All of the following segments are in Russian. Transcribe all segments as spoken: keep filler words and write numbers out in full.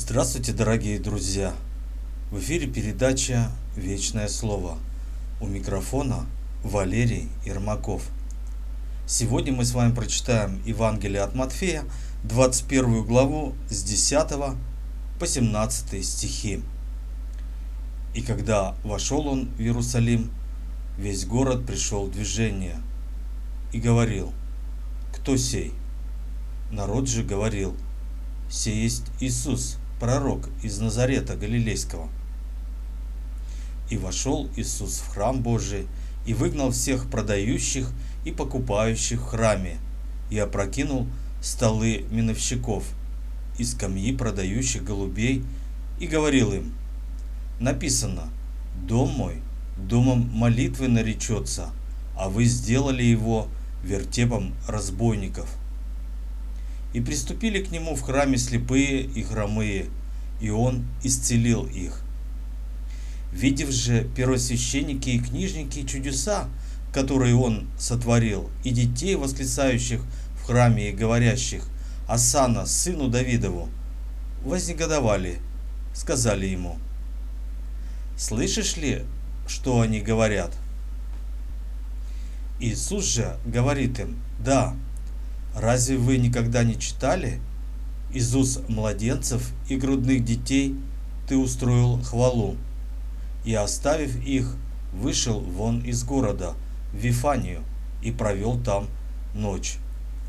Здравствуйте, дорогие друзья! В эфире передача «Вечное Слово». У микрофона Валерий Ермаков. Сегодня мы с вами прочитаем Евангелие от Матфея, двадцать первую главу с десятого по семнадцатый стихи. «И когда вошел он в Иерусалим, весь город пришел в движение и говорил: кто сей? Народ же говорил: сей есть Иисус, пророк из Назарета Галилейского. И вошел Иисус в храм Божий и выгнал всех продающих и покупающих в храме, и опрокинул столы миновщиков и скамьи продающих голубей, и говорил им: написано: дом мой домом молитвы наречется, а вы сделали его вертепом разбойников. И приступили к нему в храме слепые и хромые, и он исцелил их. Видев же первосвященники и книжники чудеса, которые он сотворил, и детей, восклицающих в храме и говорящих: Осанна, сыну Давидову, вознегодовали, сказали ему: слышишь ли, что они говорят? Иисус же говорит им: да. Разве вы никогда не читали? Из уст младенцев и грудных детей ты устроил хвалу. И, оставив их, вышел вон из города в Вифанию и провел там ночь.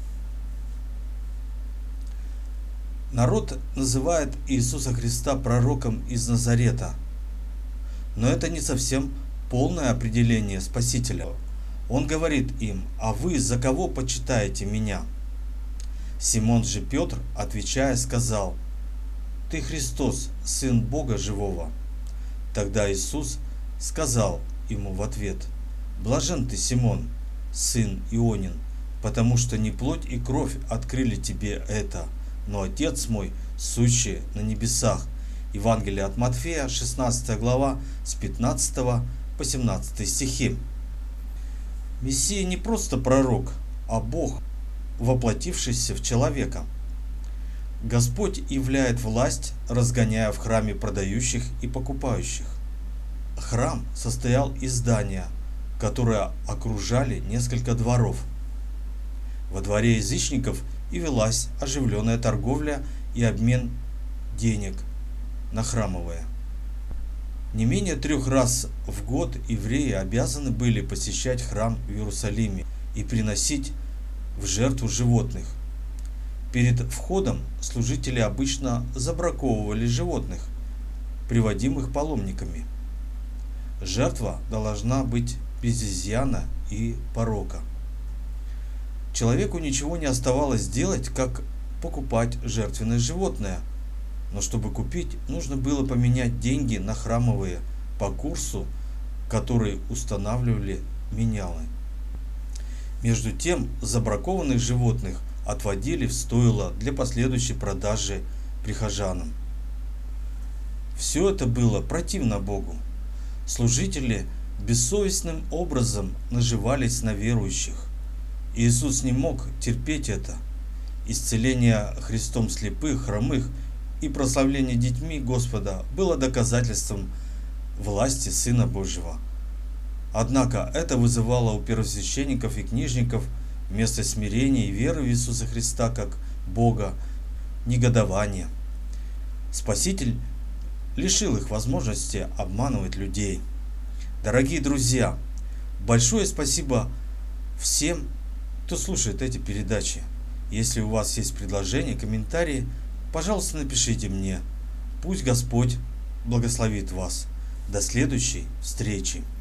Народ называет Иисуса Христа пророком из Назарета. Но это не совсем полное определение Спасителя. Он говорит им: а вы за кого почитаете меня? Симон же Петр, отвечая, сказал: ты Христос, Сын Бога Живого. Тогда Иисус сказал ему в ответ: блажен ты, Симон, сын Ионин, потому что не плоть и кровь открыли тебе это, но Отец мой, сущий на небесах. Евангелие от Матфея, шестнадцатая глава, с пятнадцатого по семнадцатый стихи. Мессия не просто пророк, а Бог, воплотившийся в человека. Господь являет власть, разгоняя в храме продающих и покупающих. Храм состоял из здания, которое окружали несколько дворов. Во дворе язычников и велась оживленная торговля и обмен денег на храмовые. Не менее трех раз в год евреи обязаны были посещать храм в Иерусалиме и приносить в жертву животных. Перед входом служители обычно забраковывали животных, приводимых паломниками. Жертва должна быть без изъяна и порока. Человеку ничего не оставалось делать, как покупать жертвенное животное, но чтобы купить, нужно было поменять деньги на храмовые по курсу, который устанавливали менялы. Между тем, забракованных животных отводили в стойло для последующей продажи прихожанам. Все это было противно Богу. Служители бессовестным образом наживались на верующих. Иисус не мог терпеть это. Исцеление Христом слепых, хромых и прославление детьми Господа было доказательством власти Сына Божьего. Однако это вызывало у первосвященников и книжников вместо смирения и веры в Иисуса Христа как Бога негодование. Спаситель лишил их возможности обманывать людей. Дорогие друзья, большое спасибо всем, кто слушает эти передачи. Если у вас есть предложения, комментарии, пожалуйста, напишите мне. Пусть Господь благословит вас. До следующей встречи.